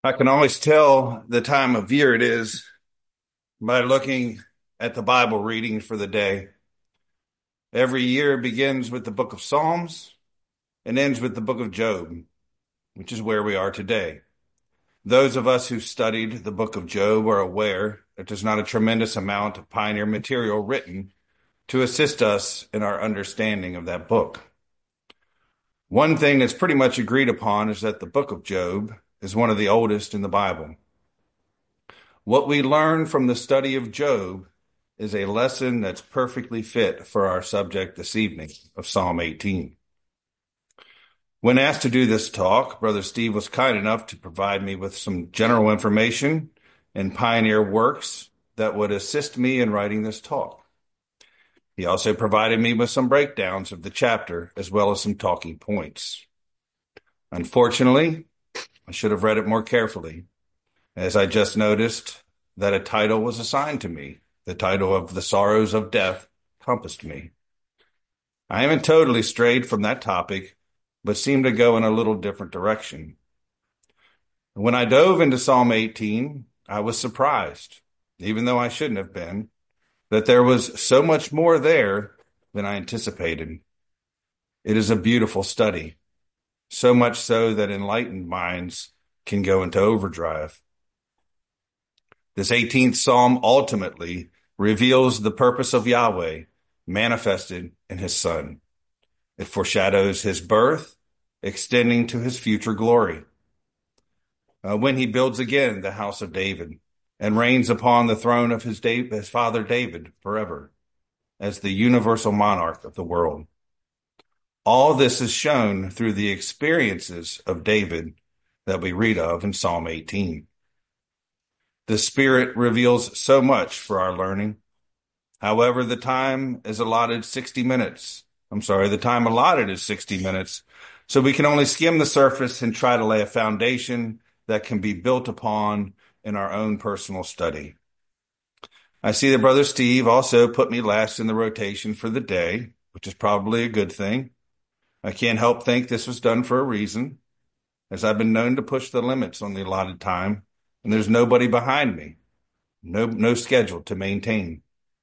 I can always tell the time of year it is by looking at the Bible reading for the day. Every year begins with the book of Psalms and ends with the book of Job, which is where we are today. Those of us who studied the book of Job are aware that there's not a tremendous amount of pioneer material written to assist us in our understanding of that book. One thing that's pretty much agreed upon is that the book of Job is one of the oldest in the Bible. What we learn from the study of Job is a lesson that's perfectly fit for our subject this evening of Psalm 18. When asked to do this talk, Brother Steve was kind enough to provide me with some general information and pioneer works that would assist me in writing this talk. He also provided me with some breakdowns of the chapter as well as some talking points. Unfortunately, I should have read it more carefully, as I just noticed that a title was assigned to me. The title of The Sorrows of Death compassed me. I haven't totally strayed from that topic, but seem to go in a little different direction. When I dove into Psalm 18, I was surprised, even though I shouldn't have been, that there was so much more there than I anticipated. It is a beautiful study, so much so that enlightened minds can go into overdrive. This 18th Psalm ultimately reveals the purpose of Yahweh manifested in his Son. It foreshadows his birth, extending to his future glory. When he builds again the house of David and reigns upon the throne of his father David forever as the universal monarch of the world. All this is shown through the experiences of David that we read of in Psalm 18. The Spirit reveals so much for our learning. However, the time allotted is 60 minutes, so we can only skim the surface and try to lay a foundation that can be built upon in our own personal study. I see that Brother Steve also put me last in the rotation for the day, which is probably a good thing. I can't help think this was done for a reason, as I've been known to push the limits on the allotted time, and there's nobody behind me, no schedule to maintain.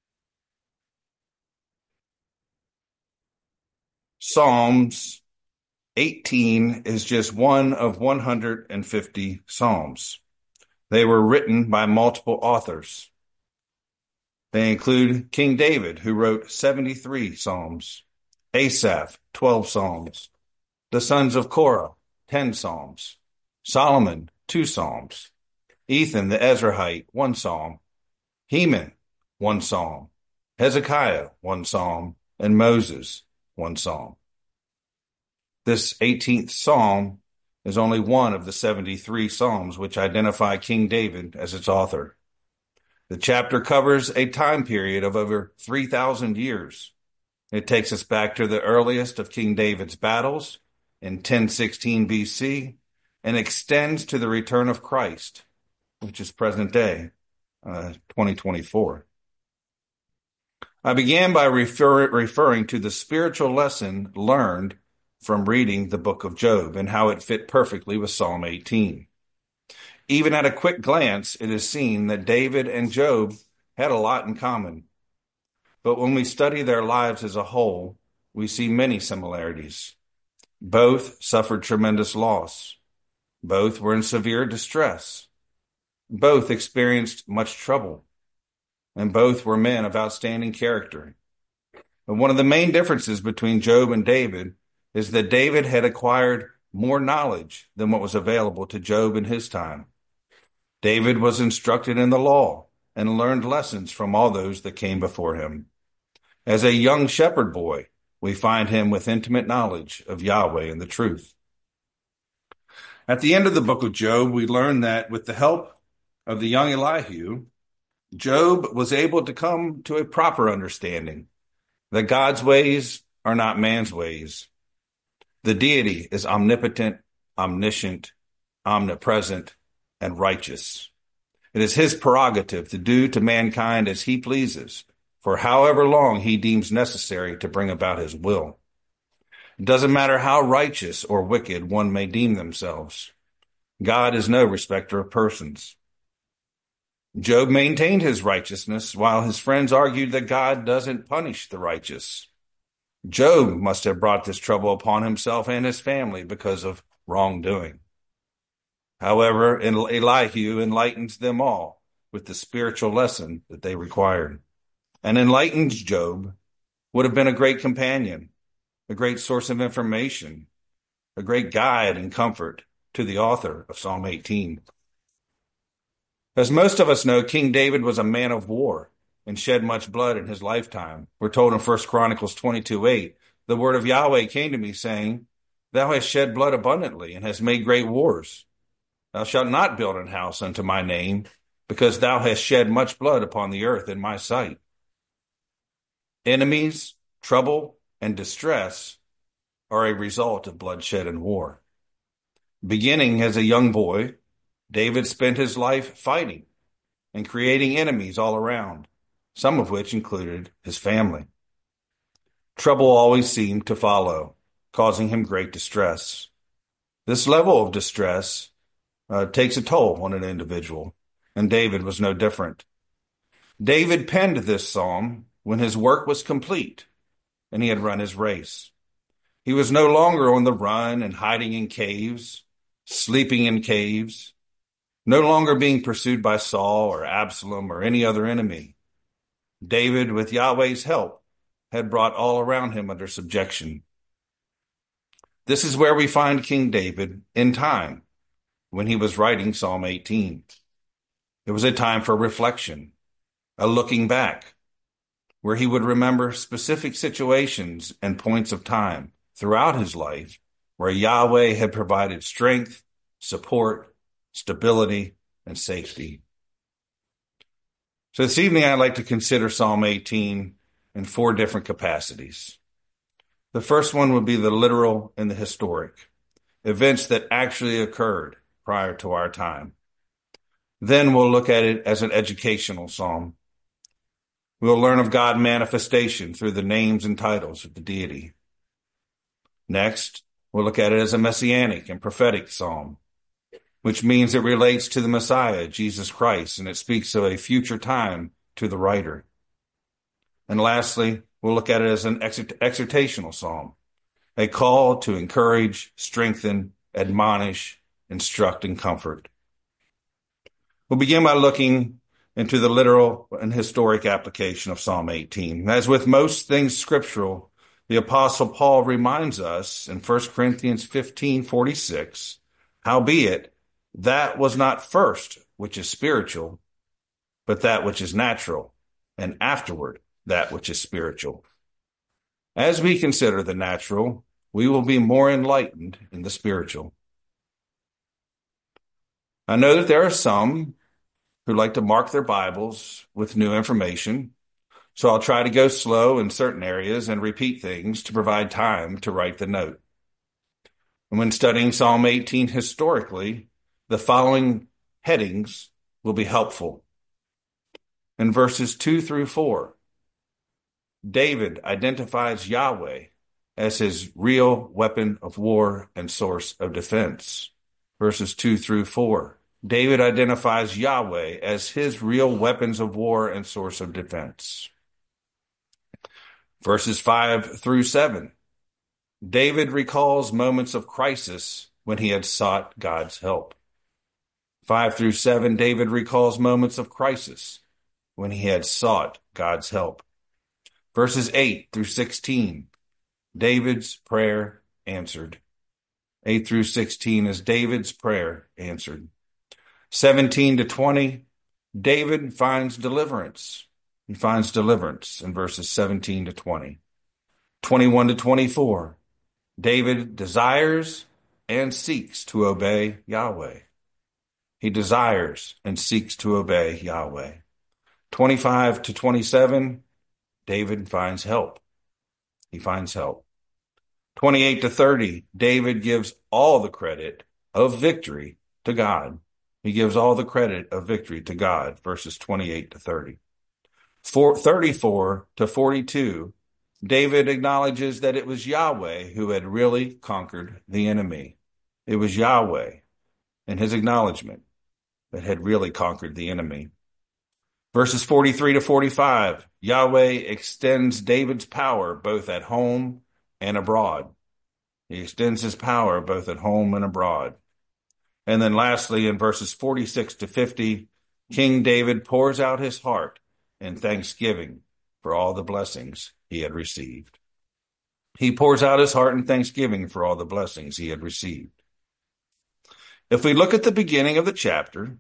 Psalms 18 is just one of 150 Psalms. They were written by multiple authors. They include King David, who wrote 73 Psalms, Asaph, 12 Psalms, the sons of Korah, 10 Psalms, Solomon, 2 Psalms, Ethan the Ezrahite, 1 Psalm, Heman, 1 Psalm, Hezekiah, 1 Psalm, and Moses, 1 Psalm. This 18th Psalm is only one of the 73 Psalms which identify King David as its author. The chapter covers a time period of over 3,000 years. It takes us back to the earliest of King David's battles in 1016 BC and extends to the return of Christ, which is present day, 2024. I began by referring to the spiritual lesson learned from reading the book of Job and how it fit perfectly with Psalm 18. Even at a quick glance, it is seen that David and Job had a lot in common. But when we study their lives as a whole, we see many similarities. Both suffered tremendous loss. Both were in severe distress. Both experienced much trouble. And both were men of outstanding character. But one of the main differences between Job and David is that David had acquired more knowledge than what was available to Job in his time. David was instructed in the law and learned lessons from all those that came before him. As a young shepherd boy, we find him with intimate knowledge of Yahweh and the truth. At the end of the book of Job, we learn that with the help of the young Elihu, Job was able to come to a proper understanding that God's ways are not man's ways. The deity is omnipotent, omniscient, omnipresent, and righteous. It is his prerogative to do to mankind as he pleases, for however long he deems necessary to bring about his will. It doesn't matter how righteous or wicked one may deem themselves. God is no respecter of persons. Job maintained his righteousness while his friends argued that God doesn't punish the righteous. Job must have brought this trouble upon himself and his family because of wrongdoing. However, Elihu enlightened them all with the spiritual lesson that they required. An enlightened Job would have been a great companion, a great source of information, a great guide and comfort to the author of Psalm 18. As most of us know, King David was a man of war and shed much blood in his lifetime. We're told in 1 Chronicles 22:8, the word of Yahweh came to me saying, Thou hast shed blood abundantly and hast made great wars. Thou shalt not build an house unto my name, because thou hast shed much blood upon the earth in my sight. Enemies, trouble, and distress are a result of bloodshed and war. Beginning as a young boy, David spent his life fighting and creating enemies all around, some of which included his family. Trouble always seemed to follow, causing him great distress. This level of distress takes a toll on an individual, and David was no different. David penned this psalm when his work was complete and he had run his race. He was no longer on the run and hiding in caves, sleeping in caves, no longer being pursued by Saul or Absalom or any other enemy. David, with Yahweh's help, had brought all around him under subjection. This is where we find King David in time when he was writing Psalm 18. It was a time for reflection, a looking back, where he would remember specific situations and points of time throughout his life where Yahweh had provided strength, support, stability, and safety. So this evening, I'd like to consider Psalm 18 in 4 different capacities. The first one would be the literal and the historic, events that actually occurred prior to our time. Then we'll look at it as an educational psalm. We'll learn of God's manifestation through the names and titles of the deity. Next, we'll look at it as a messianic and prophetic psalm, which means it relates to the Messiah, Jesus Christ, and it speaks of a future time to the writer. And lastly, we'll look at it as an exhortational psalm, a call to encourage, strengthen, admonish, instruct, and comfort. We'll begin by looking into the literal and historic application of Psalm 18. As with most things scriptural, the Apostle Paul reminds us in 1 Corinthians 15:46, howbeit, that was not first which is spiritual, but that which is natural, and afterward that which is spiritual. As we consider the natural, we will be more enlightened in the spiritual. I know that there are some who like to mark their Bibles with new information, so I'll try to go slow in certain areas and repeat things to provide time to write the note. And when studying Psalm 18 historically, the following headings will be helpful. In verses 2 through 4, David identifies Yahweh as his real weapon of war and source of defense. Verses 2 through 4, David identifies Yahweh as his real weapons of war and source of defense. Verses 5 through 7, David recalls moments of crisis when he had sought God's help. 5 through 7, David recalls moments of crisis when he had sought God's help. Verses 8 through 16, David's prayer answered. 8 through 16 is David's prayer answered. 17 to 20, David finds deliverance. He finds deliverance in verses 17 to 20. 21 to 24, David desires and seeks to obey Yahweh. He desires and seeks to obey Yahweh. 25 to 27, David finds help. He finds help. 28 to 30, David gives all the credit of victory to God. He gives all the credit of victory to God, verses 28 to 30. 34 to 42, David acknowledges that it was Yahweh who had really conquered the enemy. It was Yahweh in his acknowledgement that had really conquered the enemy. Verses 43 to 45, Yahweh extends David's power both at home and abroad. He extends his power both at home and abroad. And then lastly, in verses 46 to 50, King David pours out his heart in thanksgiving for all the blessings he had received. He pours out his heart in thanksgiving for all the blessings he had received. If we look at the beginning of the chapter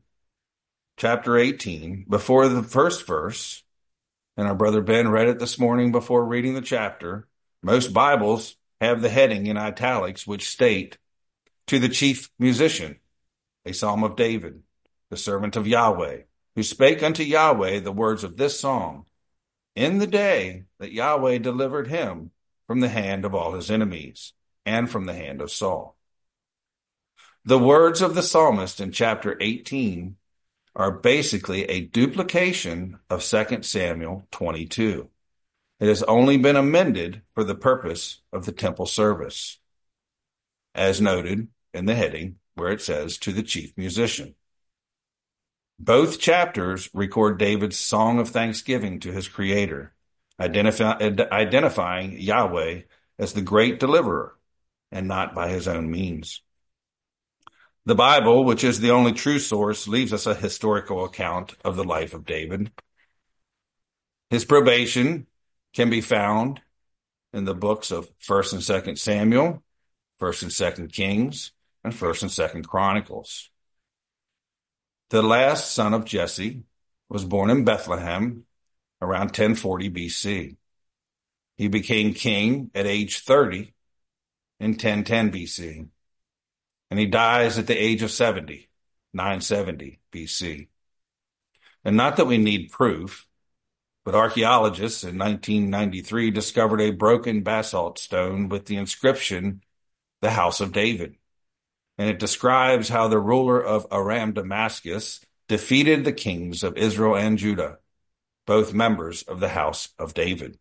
18, before the first verse, and our brother Ben read it this morning before reading the chapter, most Bibles have the heading in italics which state, "To the chief musician, a psalm of David, the servant of Yahweh, who spake unto Yahweh the words of this song, in the day that Yahweh delivered him from the hand of all his enemies, and from the hand of Saul." The words of the psalmist in chapter 18 are basically a duplication of 2 Samuel 22. It has only been amended for the purpose of the temple service, as noted in the heading where it says, "To the chief musician." Both chapters record David's song of thanksgiving to his Creator, identifying Yahweh as the great deliverer and not by his own means. The Bible, which is the only true source, leaves us a historical account of the life of David. His probation can be found in the books of 1st and 2nd Samuel, 1st and 2nd Kings, and 1st and 2nd Chronicles. The last son of Jesse was born in Bethlehem around 1040 BC. He became king at age 30 in 1010 BC. And he dies at the age of 70, 970 BC. And not that we need proof, but archaeologists in 1993 discovered a broken basalt stone with the inscription, "The House of David." And it describes how the ruler of Aram Damascus defeated the kings of Israel and Judah, both members of the House of David.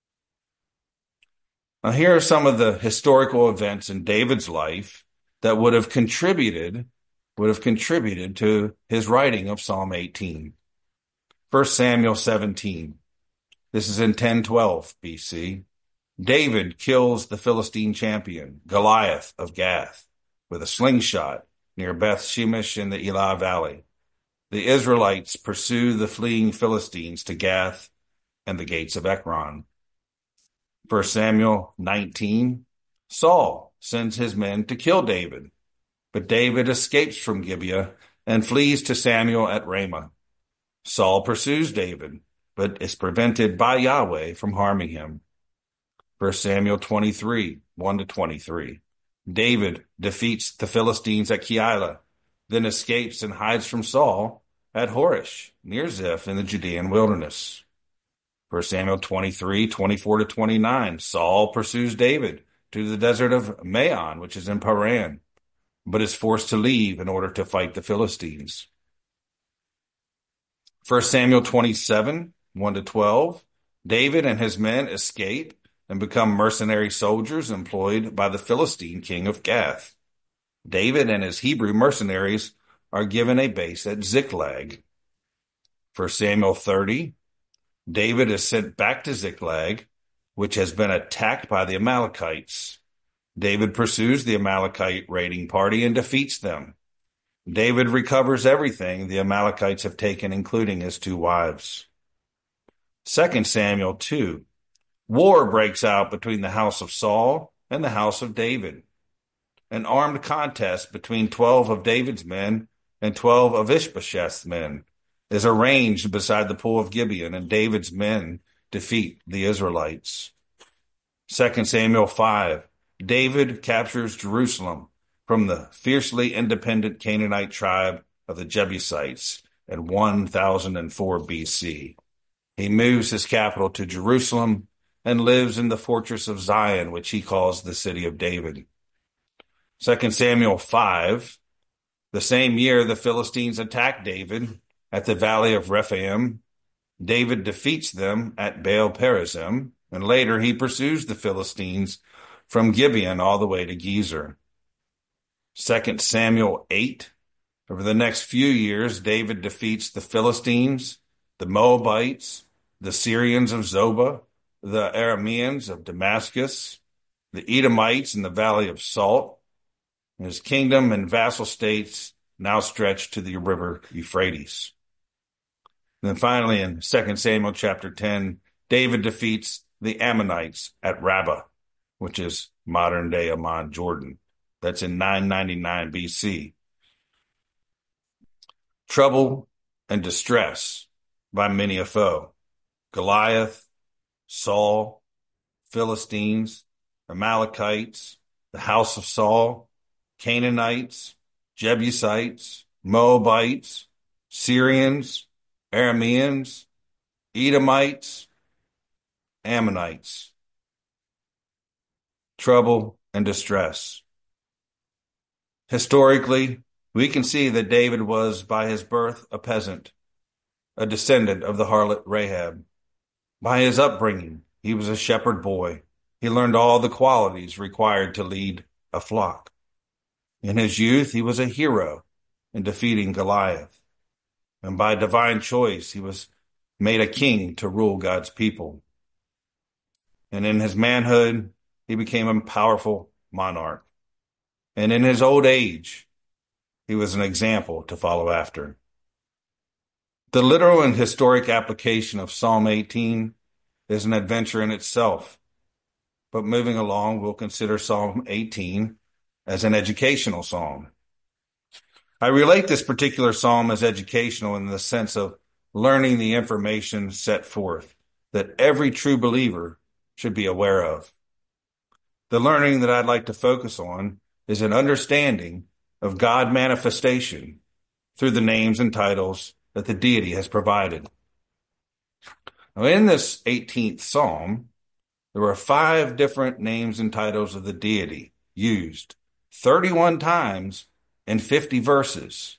Now, here are some of the historical events in David's life that would have contributed to his writing of Psalm 18. 1 Samuel 17. This is in 1012 BC. David kills the Philistine champion, Goliath of Gath, with a slingshot near Beth Shemesh in the Elah Valley. The Israelites pursue the fleeing Philistines to Gath and the gates of Ekron. 1 Samuel 19. Saul sends his men to kill David, but David escapes from Gibeah and flees to Samuel at Ramah. Saul pursues David, but is prevented by Yahweh from harming him. 1 Samuel 23, 1-23. David defeats the Philistines at Keilah, then escapes and hides from Saul at Horish, near Ziph in the Judean wilderness. 1 Samuel 23, 24-29. Saul pursues David to the desert of Maon, which is in Paran, but is forced to leave in order to fight the Philistines. 1 Samuel 27, 1-12. David and his men escape and become mercenary soldiers employed by the Philistine king of Gath. David and his Hebrew mercenaries are given a base at Ziklag. 1 Samuel 30. David is sent back to Ziklag, which has been attacked by the Amalekites. David pursues the Amalekite raiding party and defeats them. David recovers everything the Amalekites have taken, including his 2 wives. 2 Samuel 2. War breaks out between the house of Saul and the house of David. An armed contest between 12 of David's men and 12 of Ishbosheth's men is arranged beside the pool of Gibeon, and David's men defeat the Israelites. 2 Samuel 5. David captures Jerusalem from the fiercely independent Canaanite tribe of the Jebusites in 1004 BC. He moves his capital to Jerusalem and lives in the fortress of Zion, which he calls the city of David. 2 Samuel 5. The same year, the Philistines attack David at the valley of Rephaim. David defeats them at Baal Perazim, and later he pursues the Philistines from Gibeon all the way to Gezer. 2 Samuel 8. Over the next few years, David defeats the Philistines, the Moabites, the Syrians of Zobah, the Arameans of Damascus, the Edomites in the Valley of Salt. His kingdom and vassal states now stretch to the river Euphrates. And then finally, in 2 Samuel chapter 10, David defeats the Ammonites at Rabbah, which is modern-day Amman, Jordan. That's in 999 BC. Trouble and distress by many a foe. Goliath, Saul, Philistines, Amalekites, the house of Saul, Canaanites, Jebusites, Moabites, Syrians, Arameans, Edomites, Ammonites. Trouble and distress. Historically, we can see that David was by his birth a peasant, a descendant of the harlot Rahab. By his upbringing, he was a shepherd boy. He learned all the qualities required to lead a flock. In his youth, he was a hero in defeating Goliath. And by divine choice, he was made a king to rule God's people. And in his manhood, he became a powerful monarch. And in his old age, he was an example to follow after. The literal and historic application of Psalm 18 is an adventure in itself. But moving along, we'll consider Psalm 18 as an educational psalm. I relate this particular psalm as educational in the sense of learning the information set forth that every true believer should be aware of. The learning that I'd like to focus on is an understanding of God manifestation through the names and titles that the deity has provided. Now, in this 18th Psalm, there were 5 different names and titles of the deity used 31 times in 50 verses.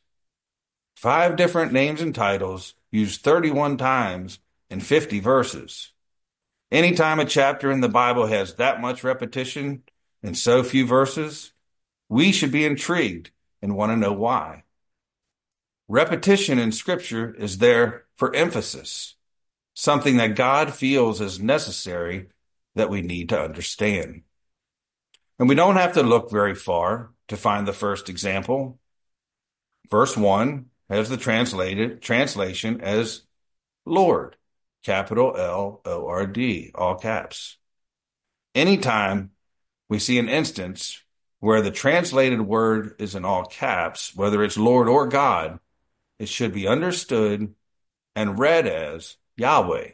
5 different names and titles used 31 times in 50 verses. Anytime a chapter in the Bible has that much repetition in so few verses, we should be intrigued and want to know why. Repetition in Scripture is there for emphasis, something that God feels is necessary that we need to understand. And we don't have to look very far to find the first example. Verse 1 has the translation as Lord, capital L-O-R-D, all caps. Anytime we see an instance where the translated word is in all caps, whether it's Lord or God, it should be understood and read as Yahweh.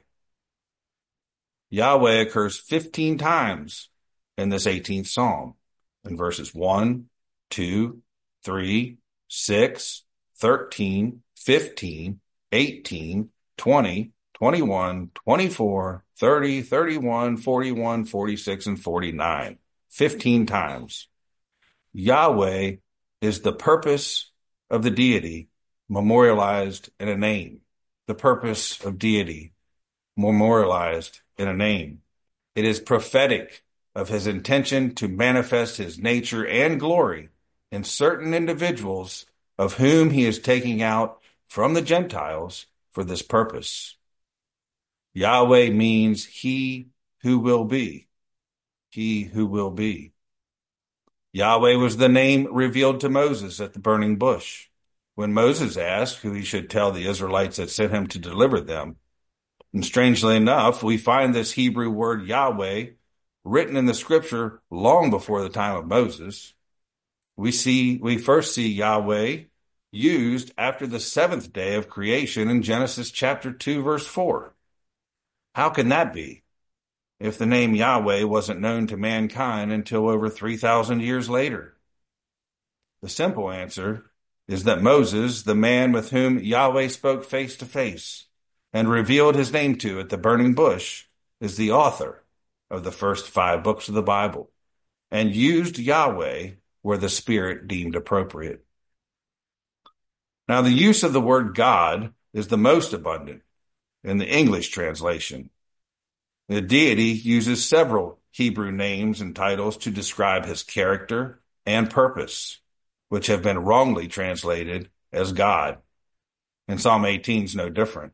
Yahweh occurs 15 times in this 18th Psalm, in verses 1, 2, 3, 6, 13, 15, 18, 20, 21, 24, 30, 31, 41, 46, and 49. 15 times. Yahweh is the purpose of the deity memorialized in a name. The purpose of deity memorialized in a name. It is prophetic of his intention to manifest his nature and glory in certain individuals of whom he is taking out from the Gentiles for this purpose. Yahweh means he who will be. He who will be. Yahweh was the name revealed to Moses at the burning bush. When Moses asked who he should tell the Israelites that sent him to deliver them, and strangely enough, we find this Hebrew word Yahweh written in the scripture long before the time of Moses. We first see Yahweh used after the 7th day of creation in Genesis chapter 2, verse 4. How can that be if the name Yahweh wasn't known to mankind until over 3,000 years later? The simple answer is that Moses, the man with whom Yahweh spoke face to face and revealed his name to at the burning bush, is the author of the first 5 books of the Bible and used Yahweh where the Spirit deemed appropriate. Now, the use of the word God is the most abundant in the English translation. The deity uses several Hebrew names and titles to describe his character and purpose, which have been wrongly translated as God. And Psalm 18 is no different.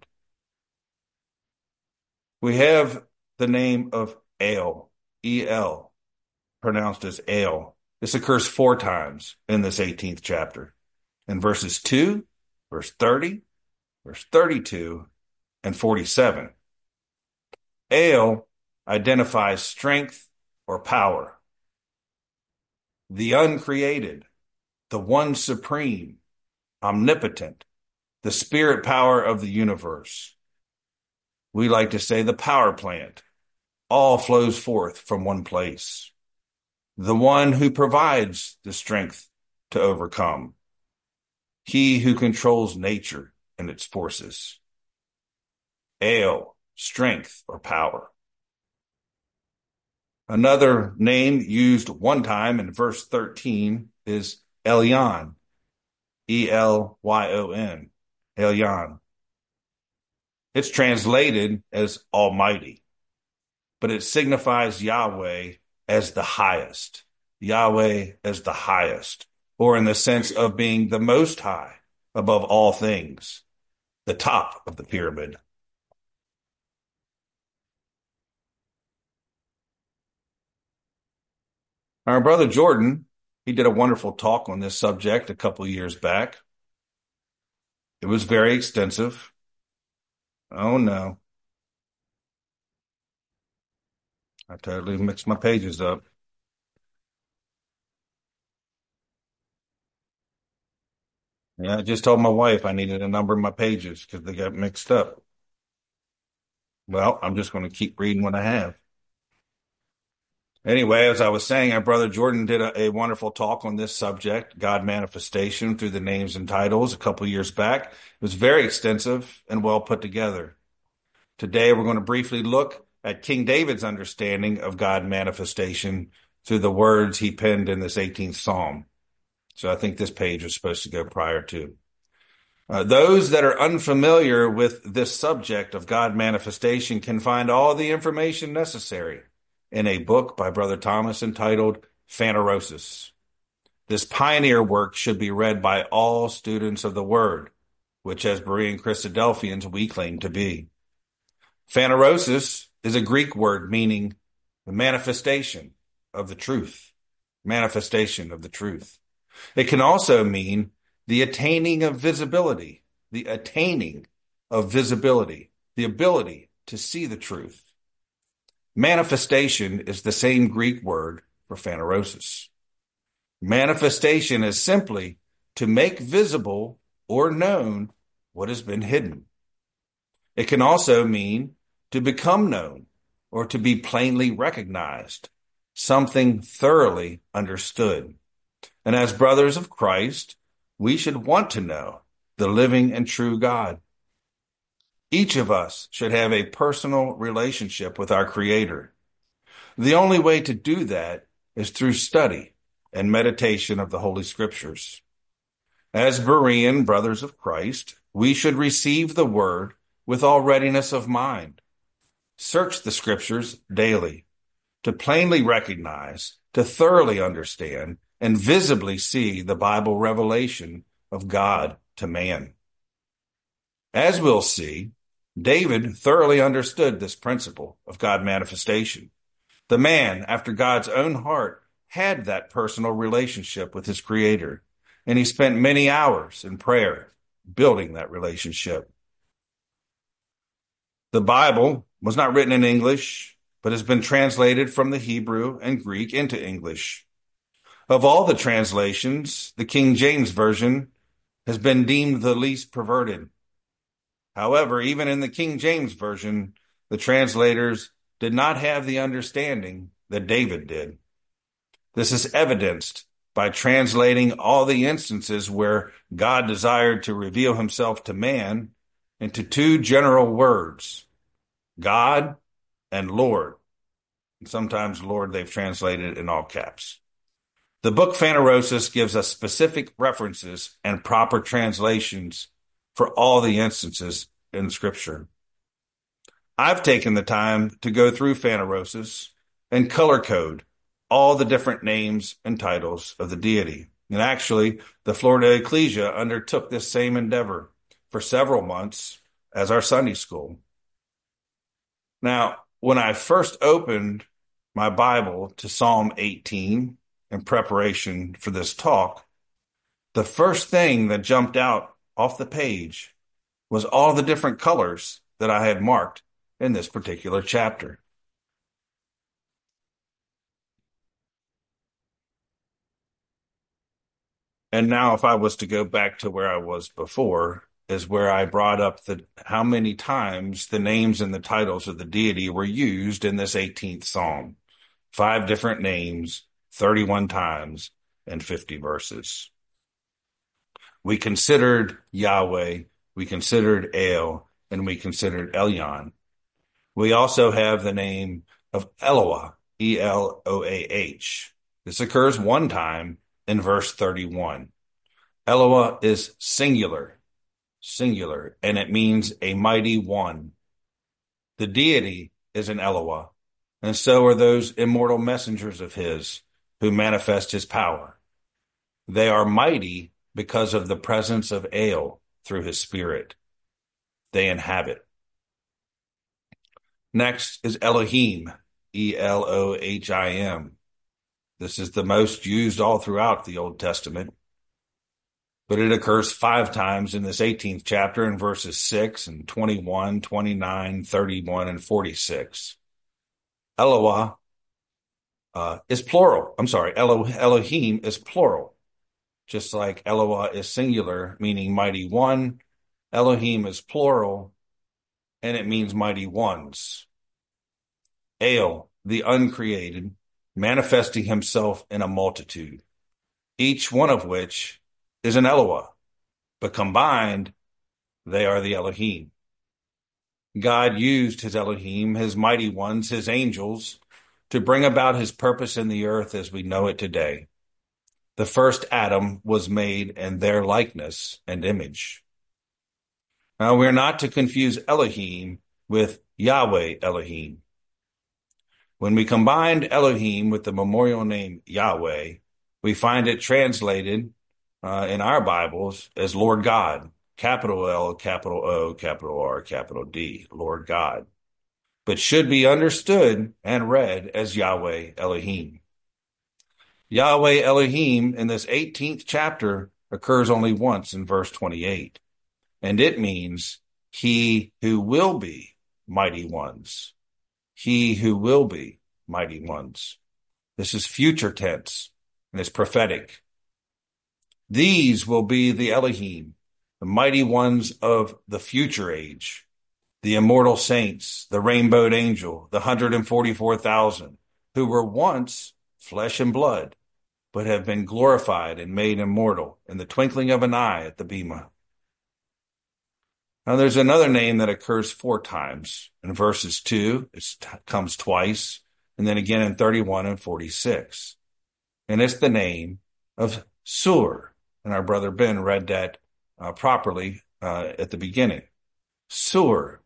We have the name of El, E-L, pronounced as El. This occurs 4 times in this 18th chapter. In verses 2, verse 30, verse 32, and 47. El identifies strength or power. The uncreated, the one supreme, omnipotent, the spirit power of the universe. We like to say the power plant. All flows forth from one place. The one who provides the strength to overcome. He who controls nature and its forces. El, strength or power. Another name used one time in verse 13 is Elyon, E-L-Y-O-N, Elyon. It's translated as Almighty, but it signifies Yahweh as the highest, Yahweh as the highest, or in the sense of being the most high above all things, the top of the pyramid. Our brother Jordan, he did a wonderful talk on this subject a couple years back. It was very extensive. Oh no, I totally mixed my pages up. Yeah, I just told my wife I needed to number my pages because they got mixed up. Well, I'm just going to keep reading what I have. Anyway, as I was saying, our brother Jordan did a wonderful talk on this subject, God manifestation through the names and titles a couple years back. It was very extensive and well put together. Today, we're going to briefly look at King David's understanding of God manifestation through the words he penned in this 18th Psalm. So I think this page was supposed to go prior to. Those that are unfamiliar with this subject of God manifestation can find all the information necessary in a book by Brother Thomas entitled Phanerosis. This pioneer work should be read by all students of the Word, which as Berean Christadelphians we claim to be. Phanerosis is a Greek word meaning the manifestation of the truth. Manifestation of the truth. It can also mean the attaining of visibility, the attaining of visibility, the ability to see the truth. Manifestation is the same Greek word for phanerosis. Manifestation is simply to make visible or known what has been hidden. It can also mean to become known or to be plainly recognized, something thoroughly understood. And as brothers of Christ, we should want to know the living and true God. Each of us should have a personal relationship with our Creator. The only way to do that is through study and meditation of the Holy Scriptures. As Berean brothers of Christ, we should receive the Word with all readiness of mind. Search the Scriptures daily to plainly recognize, to thoroughly understand, and visibly see the Bible revelation of God to man. As we'll see, David thoroughly understood this principle of God manifestation. The man after God's own heart had that personal relationship with his Creator, and he spent many hours in prayer building that relationship. The Bible was not written in English, but has been translated from the Hebrew and Greek into English. Of all the translations, the King James Version has been deemed the least perverted. However, even in the King James Version, the translators did not have the understanding that David did. This is evidenced by translating all the instances where God desired to reveal himself to man into 2 general words, God and Lord. And sometimes Lord they've translated in all caps. The book Phanerosis gives us specific references and proper translations for all the instances in Scripture. I've taken the time to go through Phanerosis and color code all the different names and titles of the deity. And actually, the Florida Ecclesia undertook this same endeavor for several months as our Sunday school. Now, when I first opened my Bible to Psalm 18 in preparation for this talk, the first thing that jumped out off the page was all the different colors that I had marked in this particular chapter. And now if I was to go back to where I was before, is where I brought up how many times the names and the titles of the deity were used in this 18th Psalm. 5 different names, 31 times, and 50 verses. We considered Yahweh, we considered El, and we considered Elyon. We also have the name of Eloah, Eloah. This occurs one time in verse 31. Eloah is singular, and it means a mighty one. The deity is an Eloah, and so are those immortal messengers of his who manifest his power. They are mighty because of the presence of El through his spirit. They inhabit. Next is Elohim, Elohim. This is the most used all throughout the Old Testament, but it occurs 5 times in this 18th chapter in verses 6 and 21, 29, 31, and 46. Eloah is plural. I'm sorry, Elohim is plural. Just like Eloah is singular, meaning mighty one, Elohim is plural, and it means mighty ones. El, the uncreated, manifesting himself in a multitude, each one of which is an Eloah, but combined, they are the Elohim. God used his Elohim, his mighty ones, his angels, to bring about his purpose in the earth as we know it today. The first Adam was made in their likeness and image. Now, we're not to confuse Elohim with Yahweh Elohim. When we combined Elohim with the memorial name Yahweh, we find it translated in our Bibles as Lord God, capital L, capital O, capital R, capital D, Lord God, but should be understood and read as Yahweh Elohim. Yahweh Elohim in this 18th chapter occurs only once in verse 28, and it means he who will be mighty ones. He who will be mighty ones. This is future tense and it's prophetic. These will be the Elohim, the mighty ones of the future age, the immortal saints, the rainbowed angel, the 144,000, who were once flesh and blood, but have been glorified and made immortal in the twinkling of an eye at the Bema. Now there's another name that occurs 4 times. In verses 2, it comes twice, and then again in 31 and 46. And it's the name of Sur. And our brother Ben read that properly at the beginning. Sur,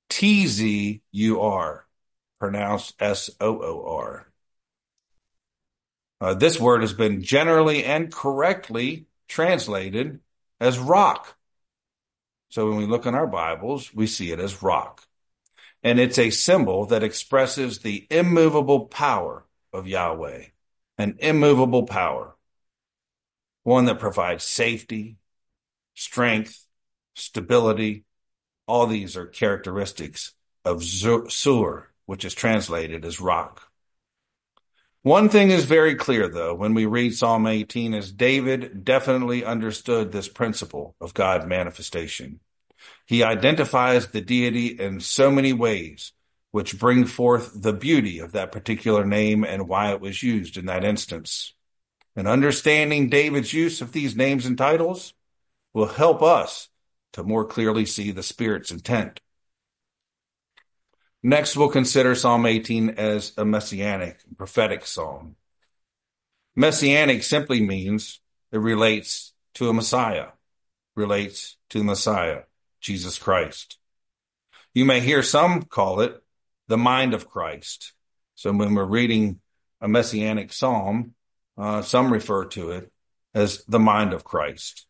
Tzur, pronounced Soor. This word has been generally and correctly translated as rock. So when we look in our Bibles, we see it as rock. And it's a symbol that expresses the immovable power of Yahweh, an immovable power, one that provides safety, strength, stability. All these are characteristics of Sur, which is translated as rock. One thing is very clear, though, when we read Psalm 18, is David definitely understood this principle of God manifestation. He identifies the deity in so many ways, which bring forth the beauty of that particular name and why it was used in that instance. And understanding David's use of these names and titles will help us to more clearly see the Spirit's intent. Next, we'll consider Psalm 18 as a messianic, prophetic psalm. Messianic simply means it relates to a Messiah, Jesus Christ. You may hear some call it the mind of Christ. So when we're reading a messianic psalm, some refer to it as the mind of Christ.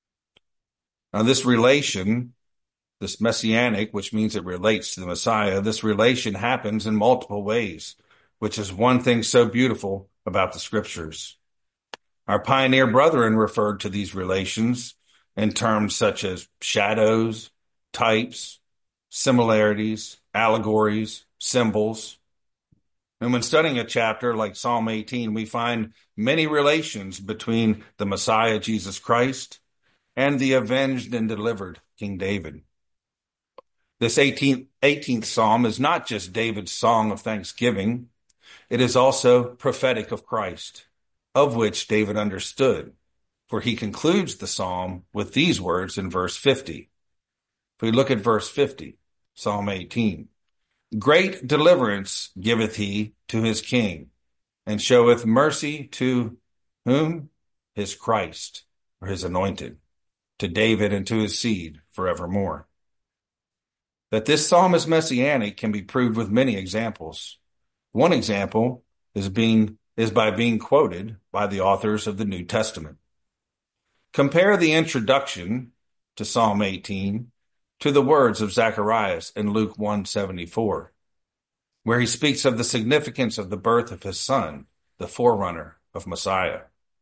Now, this relation, this messianic, which means it relates to the Messiah, this relation happens in multiple ways, which is one thing so beautiful about the scriptures. Our pioneer brethren referred to these relations in terms such as shadows, types, similarities, allegories, symbols. And when studying a chapter like Psalm 18, we find many relations between the Messiah, Jesus Christ, and the avenged and delivered King David. This 18th Psalm is not just David's song of thanksgiving. It is also prophetic of Christ, of which David understood, for he concludes the psalm with these words in verse 50. If we look at verse 50, Psalm 18, great deliverance giveth he to his king, and showeth mercy to whom? His Christ, or his anointed, to David and to his seed forevermore. That this psalm is messianic can be proved with many examples. One example is by being quoted by the authors of the New Testament. Compare the introduction to Psalm 18 to the words of Zacharias in Luke 1:74, where he speaks of the significance of the birth of his son, the forerunner of Messiah.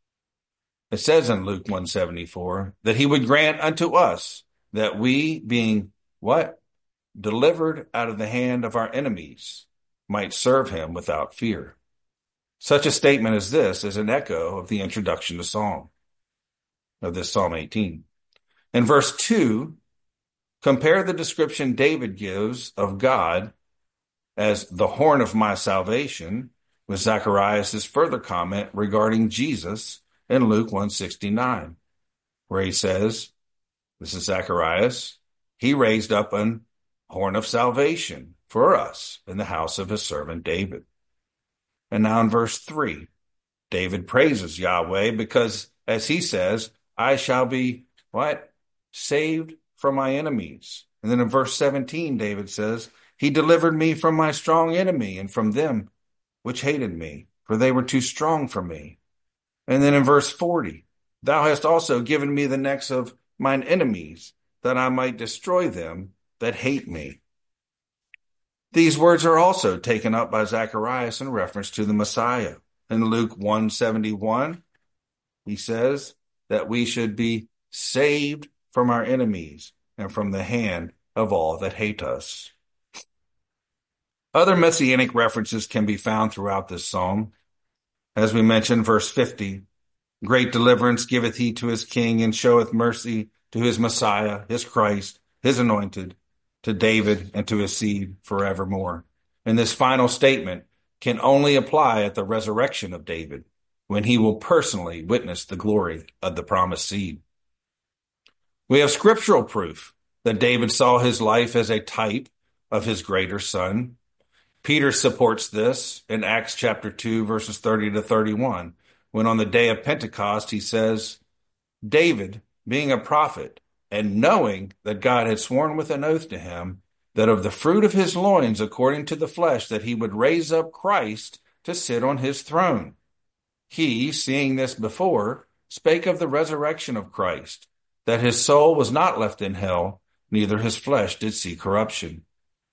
It says in Luke 1:74 that he would grant unto us that we, being what? Delivered out of the hand of our enemies, might serve him without fear. Such a statement as this is an echo of the introduction to Psalm, of this Psalm 18. In verse 2, compare the description David gives of God as the horn of my salvation with Zacharias' further comment regarding Jesus in Luke 1:69, where he says, this is Zacharias, he raised up an horn of salvation for us in the house of his servant David. And now in verse 3, David praises Yahweh because, as he says, I shall be, what? Saved from my enemies. And then in verse 17, David says, he delivered me from my strong enemy and from them which hated me, for they were too strong for me. And then in verse 40, thou hast also given me the necks of mine enemies, that I might destroy them that hate me. These words are also taken up by Zacharias in reference to the Messiah. In Luke 1:71, he says that we should be saved from our enemies and from the hand of all that hate us. Other messianic references can be found throughout this psalm. As we mentioned, verse 50, great deliverance giveth he to his king and showeth mercy to his Messiah, his Christ, his anointed, to David and to his seed forevermore. And this final statement can only apply at the resurrection of David, when he will personally witness the glory of the promised seed. We have scriptural proof that David saw his life as a type of his greater son. Peter supports this in Acts chapter 2, verses 30 to 31, when on the day of Pentecost he says, David, being a prophet, and knowing that God had sworn with an oath to him, that of the fruit of his loins, according to the flesh, that he would raise up Christ to sit on his throne. He, seeing this before, spake of the resurrection of Christ, that his soul was not left in hell, neither his flesh did see corruption.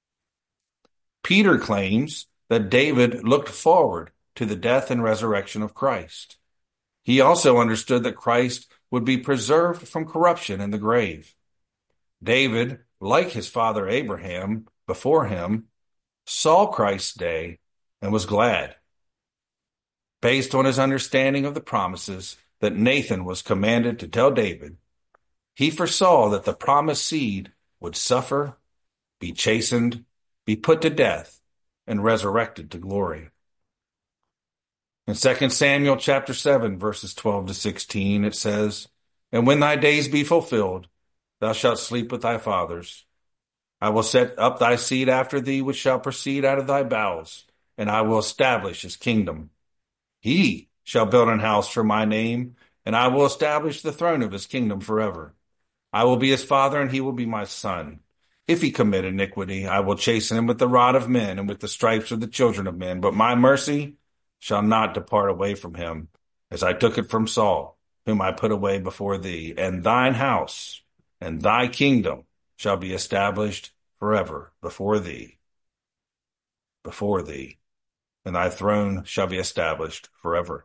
Peter claims that David looked forward to the death and resurrection of Christ. He also understood that Christ would be preserved from corruption in the grave. David, like his father Abraham before him, saw Christ's day and was glad. Based on his understanding of the promises that Nathan was commanded to tell David, he foresaw that the promised seed would suffer, be chastened, be put to death, and resurrected to glory. In 2 Samuel chapter 7, verses 12 to 16, it says, and when thy days be fulfilled, thou shalt sleep with thy fathers. I will set up thy seed after thee, which shall proceed out of thy bowels, and I will establish his kingdom. He shall build an house for my name, and I will establish the throne of his kingdom forever. I will be his father, and he will be my son. If he commit iniquity, I will chasten him with the rod of men and with the stripes of the children of men. But my mercy shall not depart away from him, as I took it from Saul, whom I put away before thee, and thine house and thy kingdom shall be established forever before thee, and thy throne shall be established forever.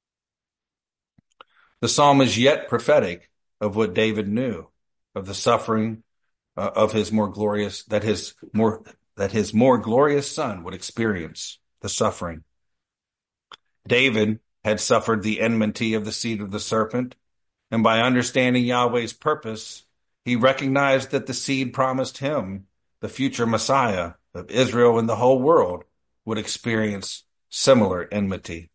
The psalm is yet prophetic of what David knew of the suffering of his more glorious, that his more glorious son would experience the suffering. David had suffered the enmity of the seed of the serpent, and by understanding Yahweh's purpose, he recognized that the seed promised him, the future Messiah of Israel and the whole world, would experience similar enmity.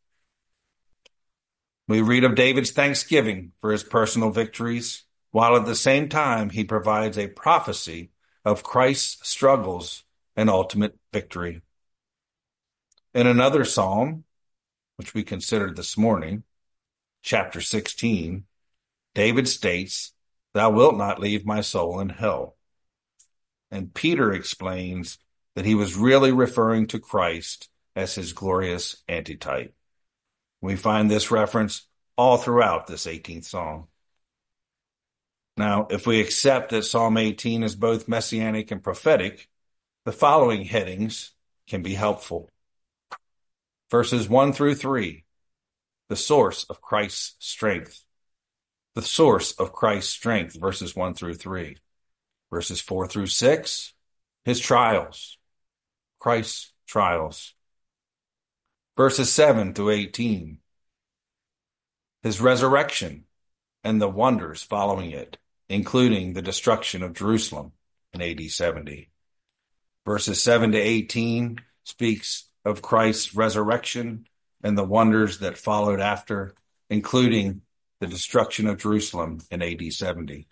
We read of David's thanksgiving for his personal victories, while at the same time he provides a prophecy of Christ's struggles and ultimate victory. In another psalm, which we considered this morning, chapter 16, David states, "Thou wilt not leave my soul in hell." And Peter explains that he was really referring to Christ as his glorious antitype. We find this reference all throughout this 18th Psalm. Now, if we accept that Psalm 18 is both messianic and prophetic, the following headings can be helpful. Verses 1 through 3, the source of Christ's strength. The source of Christ's strength, verses 1 through 3. Verses 4 through 6, his trials, Christ's trials. Verses 7 through 18, his resurrection and the wonders following it, including the destruction of Jerusalem in AD 70. Verses 7 to 18 speaks of Christ's resurrection and the wonders that followed after, including the destruction of Jerusalem in AD 70.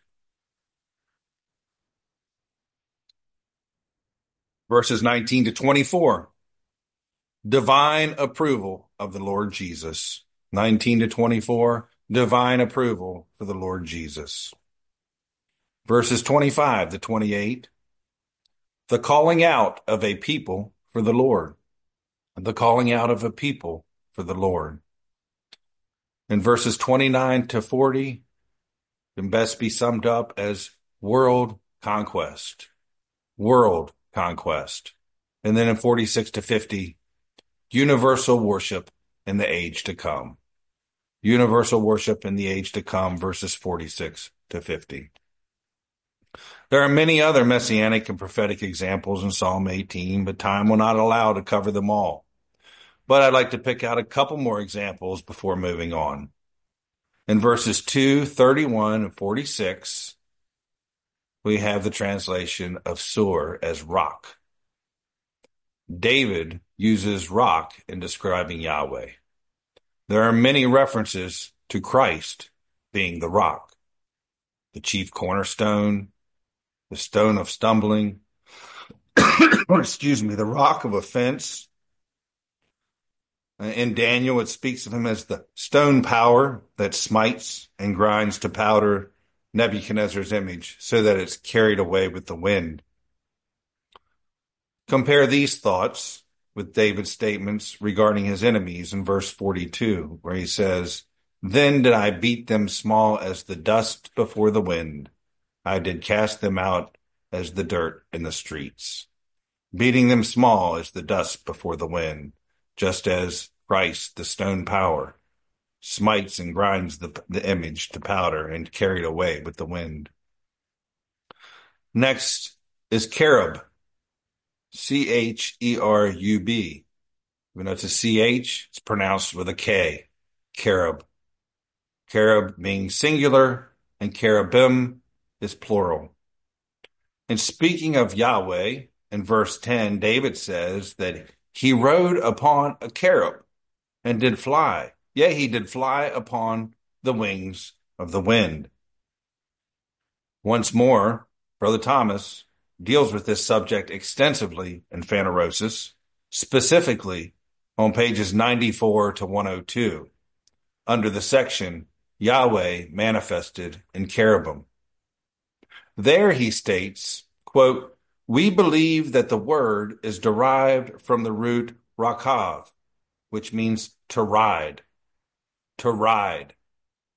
Verses 19 to 24, divine approval of the Lord Jesus. 19 to 24, divine approval for the Lord Jesus. Verses 25 to 28, the calling out of a people for the Lord. The calling out of a people for the Lord. In verses 29 to 40, can best be summed up as world conquest. World conquest. And then in 46 to 50, universal worship in the age to come. Universal worship in the age to come, verses 46 to 50. There are many other messianic and prophetic examples in Psalm 18, but time will not allow to cover them all. But I'd like to pick out a couple more examples before moving on. In verses 2, 31, and 46, we have the translation of sur as rock. David uses rock in describing Yahweh. There are many references to Christ being the rock, the chief cornerstone, the stone of stumbling, the rock of offense. In Daniel, it speaks of him as the stone power that smites and grinds to powder Nebuchadnezzar's image so that it's carried away with the wind. Compare these thoughts with David's statements regarding his enemies in verse 42, where he says, "Then did I beat them small as the dust before the wind. I did cast them out as the dirt in the streets." Beating them small as the dust before the wind, just as Christ, the stone power, smites and grinds the image to powder and carried away with the wind. Next is cherub, C-H-E-R-U-B. Even though it's a C-H, it's pronounced with a K, cherub. Cherub being singular and cherubim is plural. And speaking of Yahweh, in verse 10, David says that he rode upon a cherub and did fly. Yea, he did fly upon the wings of the wind. Once more, Brother Thomas deals with this subject extensively in Phanerosis, specifically on pages 94 to 102, under the section Yahweh manifested in cherubim. There he states, quote, "We believe that the word is derived from the root rakav, which means to ride, to ride.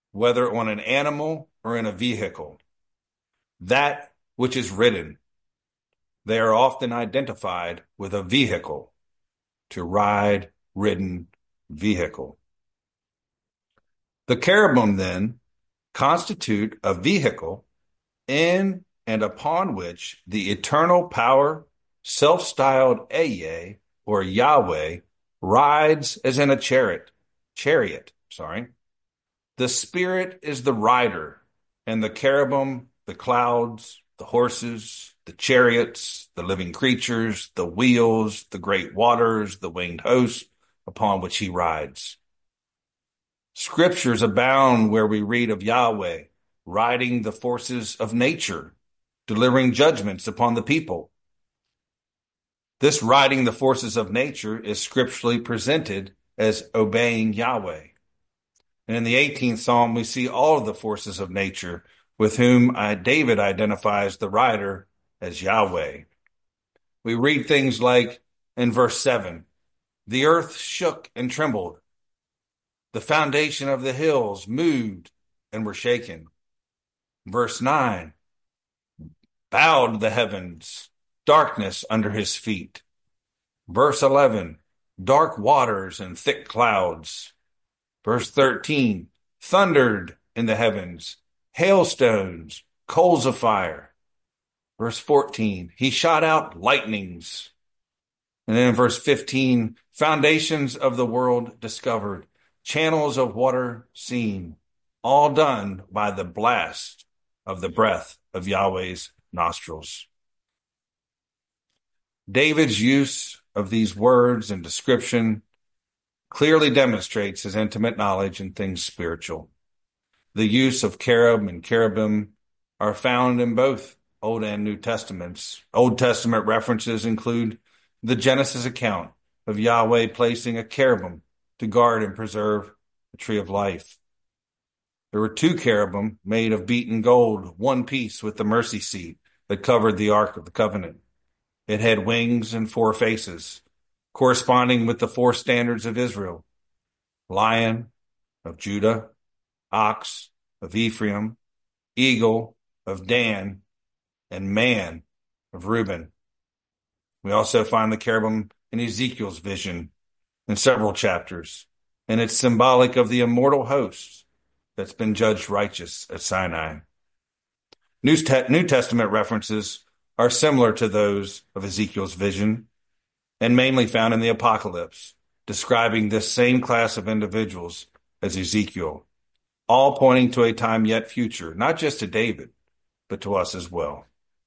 whether on an animal or in a vehicle. That which is ridden. They are often identified with a vehicle, to ride, ridden, vehicle. The cherubim then constitute a vehicle in and upon which the eternal power, self-styled Ehyeh, or Yahweh, rides as in a chariot. The Spirit is the rider, and the cherubim, the clouds, the horses, the chariots, the living creatures, the wheels, the great waters, the winged hosts upon which he rides. Scriptures abound where we read of Yahweh riding the forces of nature, delivering judgments upon the people. This riding the forces of nature is scripturally presented as obeying Yahweh. And in the 18th Psalm, we see all of the forces of nature with whom David identifies the rider as Yahweh. We read things like in verse 7, the earth shook and trembled. The foundation of the hills moved and were shaken. Verse 9, bowed the heavens, darkness under his feet. Verse 11, dark waters and thick clouds. Verse 13, thundered in the heavens, hailstones, coals of fire. Verse 14, he shot out lightnings. And then in verse 15, foundations of the world discovered, channels of water seen, all done by the blast of the breath of Yahweh's nostrils. David's use of these words and description clearly demonstrates his intimate knowledge in things spiritual. The use of cherub and cherubim are found in both Old and New Testaments. Old Testament references include the Genesis account of Yahweh placing a cherubim to guard and preserve the tree of life. There were 2 cherubim made of beaten gold, one piece with the mercy seat that covered the Ark of the Covenant. It had wings and 4 faces, corresponding with the 4 standards of Israel: lion of Judah, ox of Ephraim, eagle of Dan, and man of Reuben. We also find the cherubim in Ezekiel's vision in several chapters, and it's symbolic of the immortal host that's been judged righteous at Sinai. New Testament references are similar to those of Ezekiel's vision, and mainly found in the Apocalypse, describing this same class of individuals as Ezekiel, all pointing to a time yet future, not just to David, but to us as well.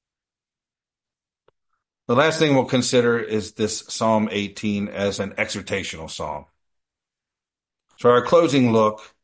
The last thing we'll consider is this Psalm 18 as an exhortational psalm. So our closing look,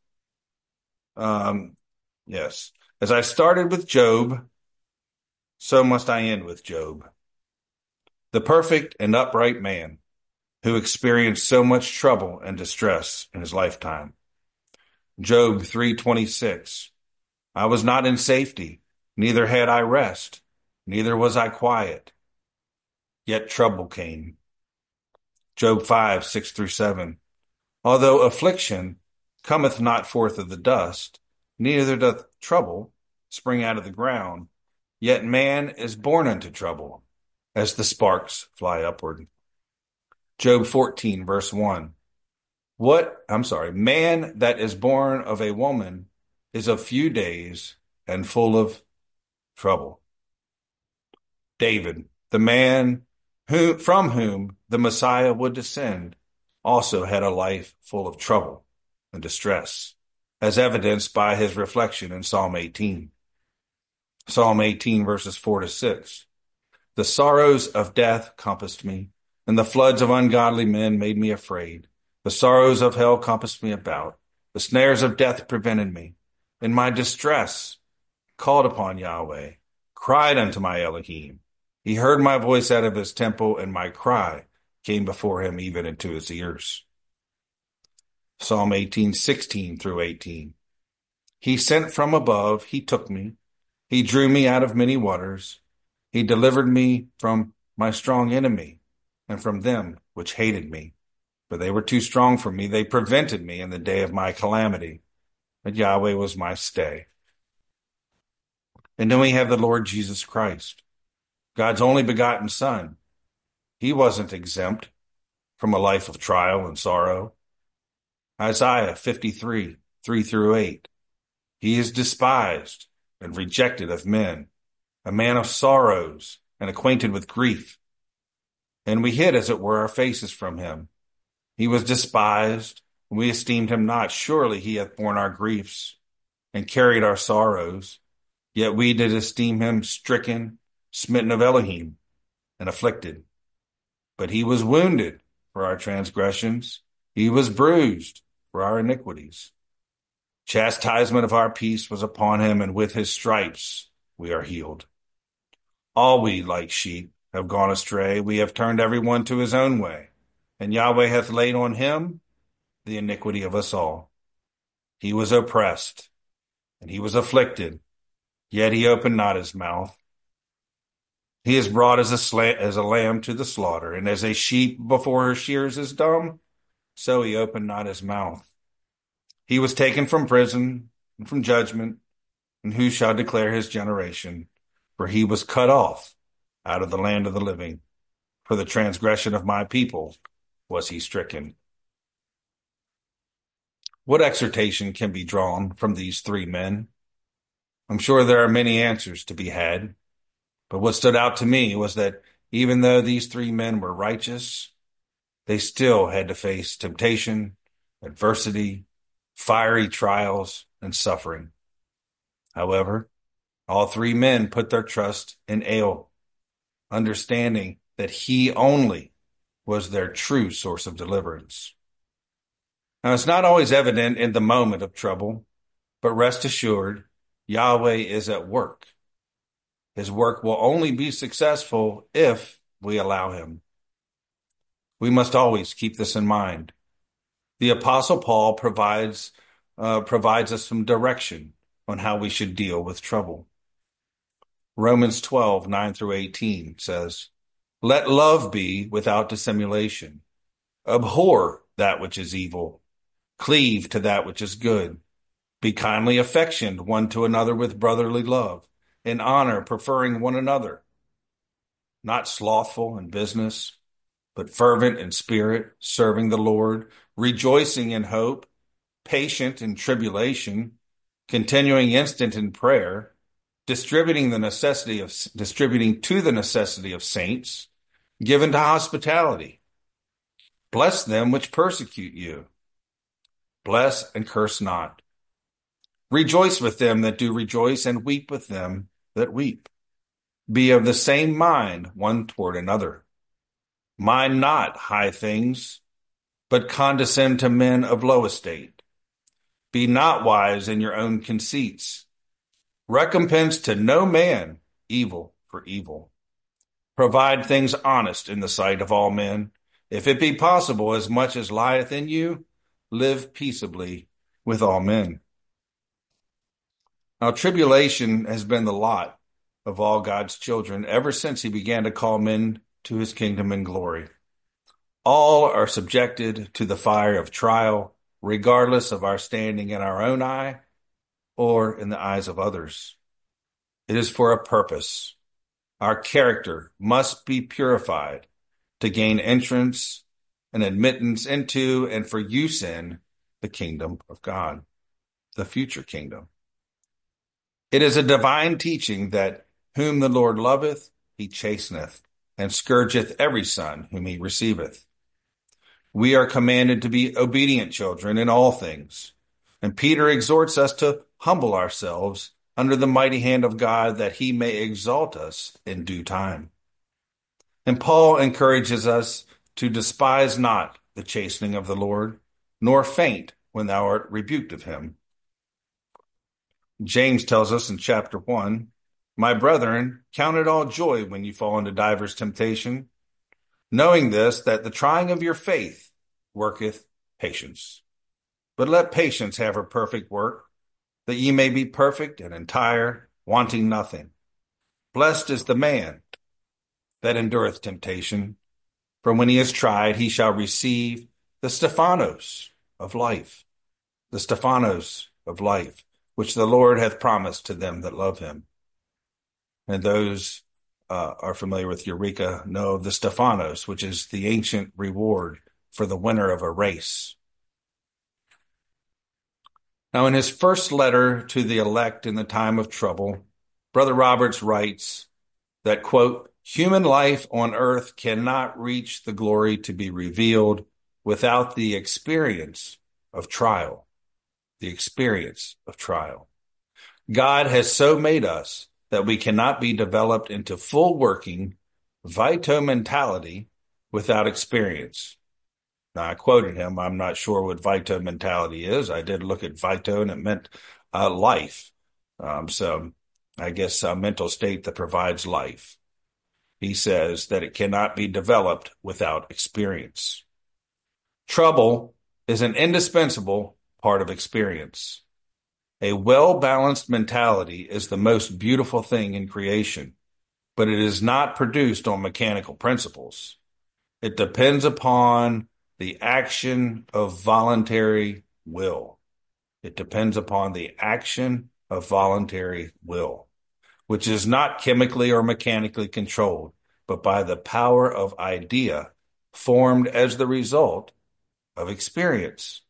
as I started with Job, so must I end with Job, the perfect and upright man who experienced so much trouble and distress in his lifetime. Job 3:26, I was not in safety, neither had I rest, neither was I quiet. Yet trouble came. Job 5:6-7, although affliction cometh not forth of the dust, neither doth trouble spring out of the ground, yet man is born unto trouble, as the sparks fly upward. Job 14, verse 1. Man that is born of a woman is of few days and full of trouble. David, the man from whom the Messiah would descend, also had a life full of trouble and distress, as evidenced by his reflection in Psalm 18. Psalm 18, verses 4-6. The sorrows of death compassed me, and the floods of ungodly men made me afraid. The sorrows of hell compassed me about. The snares of death prevented me. In my distress, called upon Yahweh, cried unto my Elohim. He heard my voice out of his temple, and my cry came before him even into his ears. Psalm 18:16-18. He sent from above, he took me. He drew me out of many waters. He delivered me from my strong enemy and from them which hated me. For they were too strong for me. They prevented me in the day of my calamity. but Yahweh was my stay. And then we have the Lord Jesus Christ, God's only begotten Son. He wasn't exempt from a life of trial and sorrow. Isaiah 53, 3 through 8. He is despised and rejected of men, a man of sorrows and acquainted with grief. And we hid, as it were, our faces from him. He was despised, and we esteemed him not. Surely he hath borne our griefs and carried our sorrows. Yet we did esteem him stricken, smitten of Elohim, and afflicted. But he was wounded for our transgressions. He was bruised for our iniquities. Chastisement of our peace was upon him, and with his stripes we are healed. All we, like sheep, have gone astray. We have turned every one to his own way, and Yahweh hath laid on him the iniquity of us all. He was oppressed, and he was afflicted, yet he opened not his mouth. He is brought as a lamb to the slaughter, and as a sheep before her shears is dumb, so he opened not his mouth. He was taken from prison and from judgment, and who shall declare his generation? For he was cut off out of the land of the living. For the transgression of my people was he stricken. What exhortation can be drawn from these three men? I'm sure there are many answers to be had, but what stood out to me was that even though these three men were righteous, they still had to face temptation, adversity, fiery trials, and suffering. However, all three men put their trust in El, understanding that he only was their true source of deliverance. Now, it's not always evident in the moment of trouble, but rest assured, Yahweh is at work. His work will only be successful if we allow him. We must always keep this in mind. The Apostle Paul provides us some direction on how we should deal with trouble. Romans 12, 9 through 18 says, "Let love be without dissimulation. Abhor that which is evil. Cleave to that which is good. Be kindly affectioned one to another with brotherly love, in honor preferring one another. Not slothful in business, but fervent in spirit, serving the Lord, rejoicing in hope, patient in tribulation, continuing instant in prayer, distributing to the necessity of saints, given to hospitality. Bless them which persecute you. Bless and curse not. Rejoice with them that do rejoice, and weep with them that weep. Be of the same mind one toward another. Mind not high things, but condescend to men of low estate. Be not wise in your own conceits. Recompense to no man evil for evil. Provide things honest in the sight of all men. If it be possible, as much as lieth in you, live peaceably with all men." Now, tribulation has been the lot of all God's children ever since he began to call men to his kingdom and glory. All are subjected to the fire of trial, regardless of our standing in our own eye or in the eyes of others. It is for a purpose. Our character must be purified to gain entrance and admittance into and for use in the kingdom of God, the future kingdom. It is a divine teaching that whom the Lord loveth, he chasteneth, and scourgeth every son whom he receiveth. We are commanded to be obedient children in all things, and Peter exhorts us to humble ourselves under the mighty hand of God, that he may exalt us in due time. And Paul encourages us to despise not the chastening of the Lord, nor faint when thou art rebuked of him. James tells us in chapter 1, "My brethren, count it all joy when you fall into divers temptation, knowing this, that the trying of your faith worketh patience. But let patience have her perfect work, that ye may be perfect and entire, wanting nothing. Blessed is the man that endureth temptation, for when he is tried, he shall receive the Stephanos of life." The Stephanos of life, which the Lord hath promised to them that love him. And those are familiar with Eureka know of the Stephanos, which is the ancient reward for the winner of a race. Now, in his first letter to the elect in the time of trouble, Brother Roberts writes that, quote, human life on earth cannot reach the glory to be revealed without the experience of trial. The experience of trial. God has so made us that we cannot be developed into full working Vito mentality without experience. Now, I quoted him. I'm not sure what Vito mentality is. I did look at Vito and it meant life. So I guess a mental state that provides life. He says that it cannot be developed without experience. Trouble is an indispensable part of experience. A well-balanced mentality is the most beautiful thing in creation, but it is not produced on mechanical principles. It depends upon the action of voluntary will. It depends upon the action of voluntary will, which is not chemically or mechanically controlled, but by the power of idea formed as the result of experience.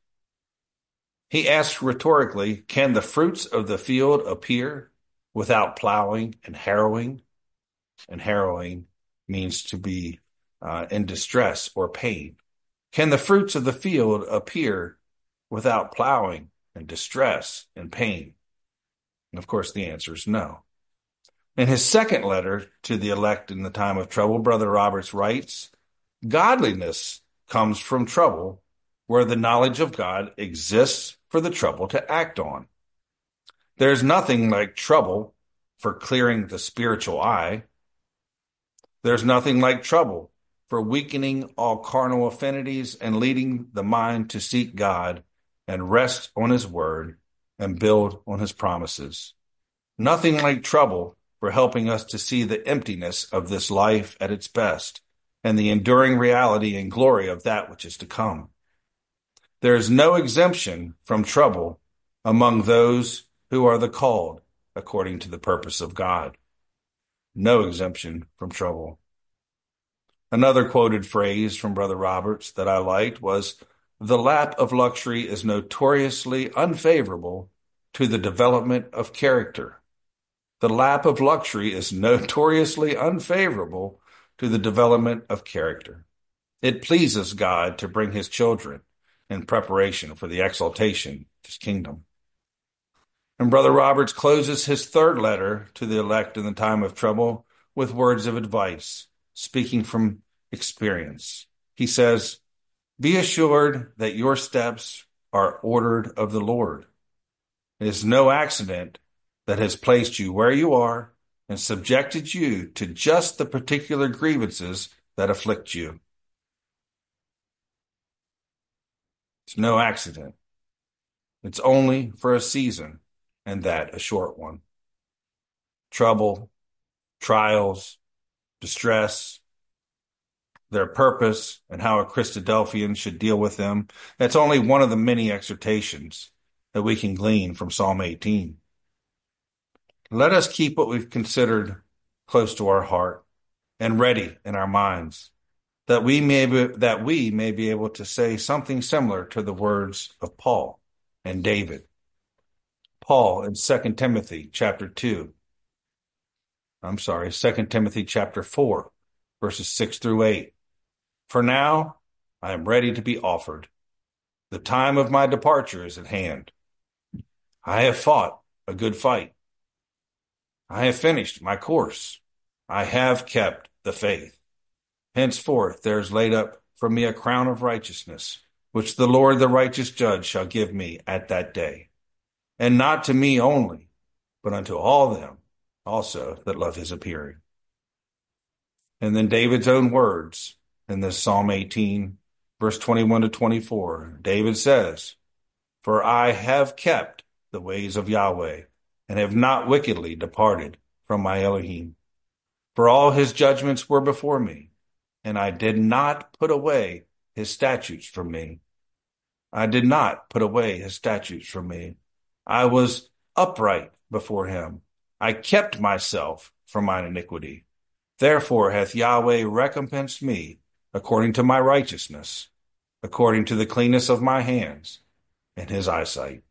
He asks rhetorically, can the fruits of the field appear without plowing and harrowing? And harrowing means to be in distress or pain. Can the fruits of the field appear without plowing and distress and pain? And of course, the answer is no. In his second letter to the elect in the time of trouble, Brother Roberts writes, godliness comes from trouble, where the knowledge of God exists for the trouble to act on. There's nothing like trouble for clearing the spiritual eye. There's nothing like trouble for weakening all carnal affinities and leading the mind to seek God and rest on his word and build on his promises. Nothing like trouble for helping us to see the emptiness of this life at its best and the enduring reality and glory of that which is to come. There is no exemption from trouble among those who are the called according to the purpose of God. No exemption from trouble. Another quoted phrase from Brother Roberts that I liked was, the lap of luxury is notoriously unfavorable to the development of character. The lap of luxury is notoriously unfavorable to the development of character. It pleases God to bring his children in preparation for the exaltation of his kingdom. And Brother Roberts closes his third letter to the elect in the time of trouble with words of advice, speaking from experience. He says, be assured that your steps are ordered of the Lord. It is no accident that has placed you where you are and subjected you to just the particular grievances that afflict you. It's no accident. It's only for a season, and that a short one. Trouble, trials, distress, their purpose, and how a Christadelphian should deal with them. That's only one of the many exhortations that we can glean from Psalm 18. Let us keep what we've considered close to our heart and ready in our minds, that we may be able to say something similar to the words of Paul and David. Paul in 2 Timothy chapter 4, verses 6 through 8. For now I am ready to be offered. The time of my departure is at hand. I have fought a good fight. I have finished my course. I have kept the faith. Henceforth there is laid up for me a crown of righteousness, which the Lord the righteous judge shall give me at that day. And not to me only, but unto all them also that love his appearing. And then David's own words in this Psalm 18, verse 21 to 24. David says, for I have kept the ways of Yahweh, and have not wickedly departed from my Elohim. For all his judgments were before me, and I did not put away his statutes from me. I did not put away his statutes from me. I was upright before him. I kept myself from mine iniquity. Therefore hath Yahweh recompensed me according to my righteousness, according to the cleanness of my hands in his eyesight.